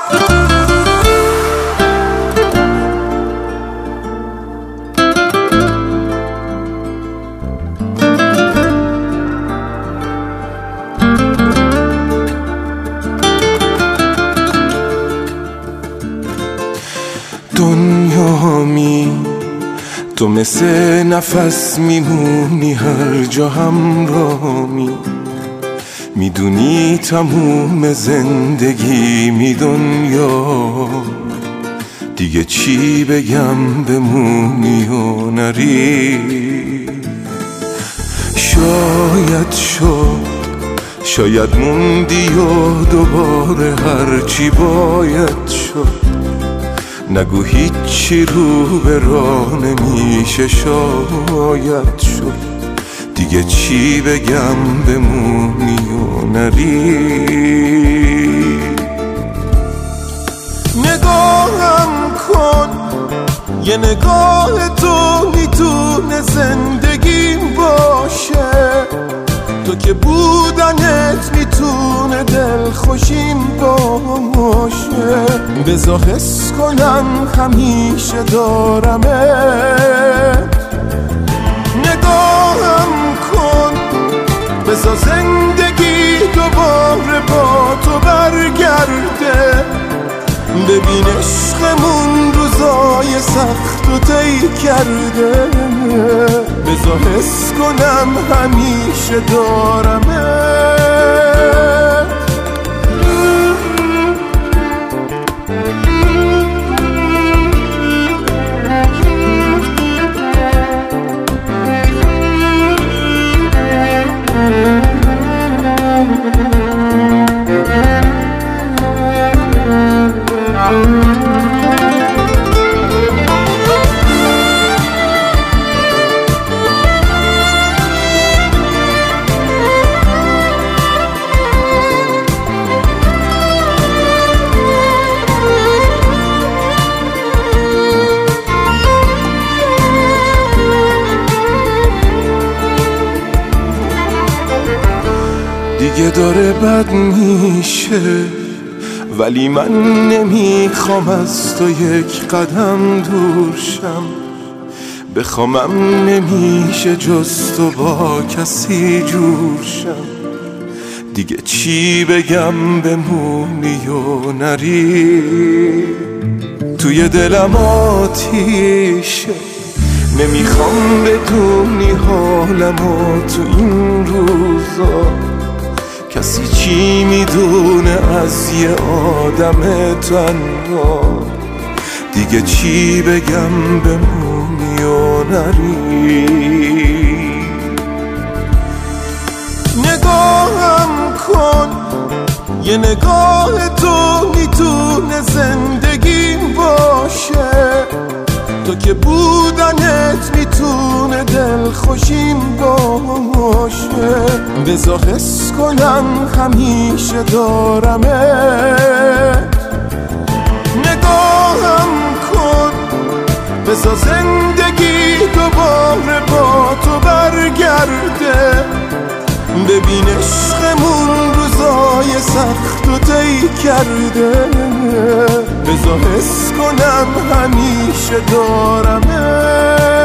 دنیامی تو مثل نفس میمونی هر جا همراهمی، میدونی تموم زندگی می دنیا، دیگه چی بگم بمونی و نری. شاید موندی و دوباره هرچی باید شد، نگو هیچی رو به راه نمیشه شاید شد، دیگه چی بگم بمونی و نری. نگاهم کن یه نگاه تو میتونه زندگیم باشه، تو که بودنت میتونه دلخوشیم باشه. بذار حس کنم همیشه دارمت، نگاهم کن بذار زندگی دوباره با تو برگرده. ببین عشقمون روزای سخت و طی کرده، بذار حس کنم همیشه دارمت. دیگه داره بد میشه، ولی من نمیخوام از تو یک قدم دور شم. بخوامم نمیشه جز تو با کسی جور شم، دیگه چی بگم بمونی و نری. توی دلم آتیشه، نمیخوام بدونی حالمو تو این روزا. کسی چی میدونه از یه آدم تنها، دیگه چی بگم بمونی و نری. نگاهم کن یه نگاه تو میتونه زندگیم باشه، تو که بودنت میتونه دلخوشیم باشه. بذار حس کنم همیشه دارمت، نگاهم کن بذار زندگی دوباره با تو برگرده. ببین عشقمون روزای سخت و طی کرده، بذار حس کنم همیشه دارمت.